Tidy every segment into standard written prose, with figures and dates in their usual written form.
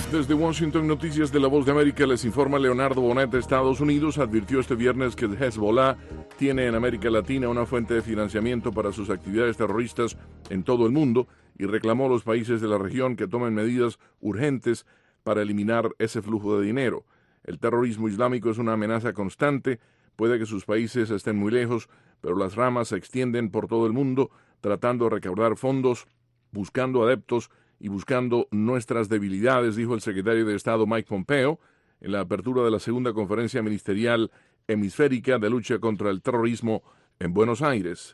Desde Washington, Noticias de La Voz de América, les informa Leonardo Bonet. Estados Unidos advirtió este viernes que Hezbollah tiene en América Latina una fuente de financiamiento para sus actividades terroristas en todo el mundo y reclamó a los países de la región que tomen medidas urgentes para eliminar ese flujo de dinero. El terrorismo islámico es una amenaza constante, puede que sus países estén muy lejos, pero las ramas se extienden por todo el mundo tratando de recaudar fondos, buscando adeptos y buscando nuestras debilidades, dijo el secretario de Estado Mike Pompeo en la apertura de la segunda conferencia ministerial hemisférica de lucha contra el terrorismo en Buenos Aires.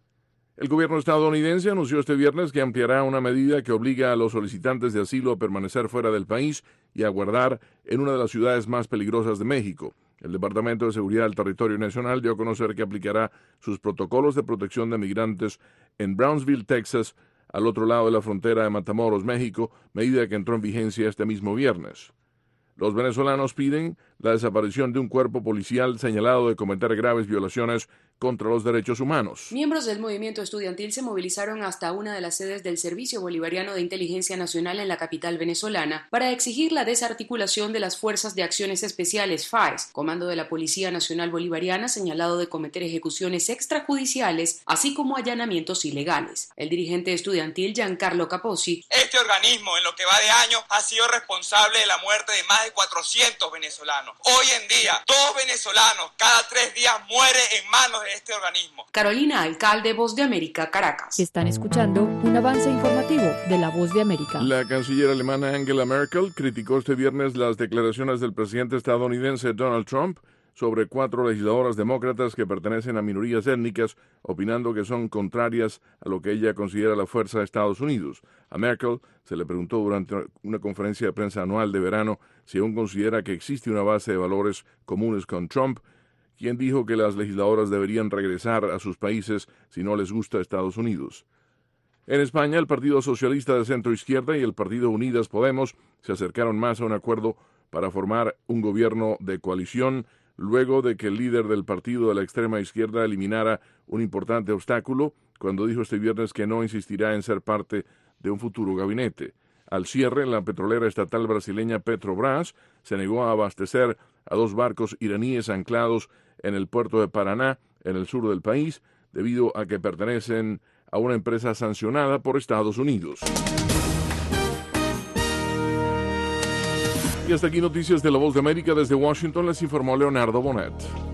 El gobierno estadounidense anunció este viernes que ampliará una medida que obliga a los solicitantes de asilo a permanecer fuera del país y a aguardar en una de las ciudades más peligrosas de México. El Departamento de Seguridad del Territorio Nacional dio a conocer que aplicará sus protocolos de protección de migrantes en Brownsville, Texas, al otro lado de la frontera de Matamoros, México, medida que entró en vigencia este mismo viernes. Los venezolanos piden la desaparición de un cuerpo policial señalado de cometer graves violaciones contra los derechos humanos. Miembros del movimiento estudiantil se movilizaron hasta una de las sedes del Servicio Bolivariano de Inteligencia Nacional en la capital venezolana para exigir la desarticulación de las Fuerzas de Acciones Especiales FAES, comando de la Policía Nacional Bolivariana señalado de cometer ejecuciones extrajudiciales, así como allanamientos ilegales. El dirigente estudiantil Giancarlo Capozzi: este organismo en lo que va de año ha sido responsable de la muerte de más de 400 venezolanos. Hoy en día, 2 venezolanos cada 3 días mueren en manos de este organismo. Carolina Alcalde, Voz de América, Caracas. Están escuchando un avance informativo de La Voz de América. La canciller alemana Angela Merkel criticó este viernes las declaraciones del presidente estadounidense Donald Trump sobre 4 legisladoras demócratas que pertenecen a minorías étnicas, opinando que son contrarias a lo que ella considera la fuerza de Estados Unidos. A Merkel se le preguntó durante una conferencia de prensa anual de verano si aún considera que existe una base de valores comunes con Trump, quien dijo que las legisladoras deberían regresar a sus países si no les gusta Estados Unidos. En España, el Partido Socialista de Centro Izquierda y el Partido Unidas Podemos se acercaron más a un acuerdo para formar un gobierno de coalición luego de que el líder del partido de la extrema izquierda eliminara un importante obstáculo cuando dijo este viernes que no insistirá en ser parte de un futuro gabinete. Al cierre, la petrolera estatal brasileña Petrobras se negó a abastecer a 2 barcos iraníes anclados en el puerto de Paraná, en el sur del país, debido a que pertenecen a una empresa sancionada por Estados Unidos. Y hasta aquí Noticias de La Voz de América. Desde Washington les informó Leonardo Bonet.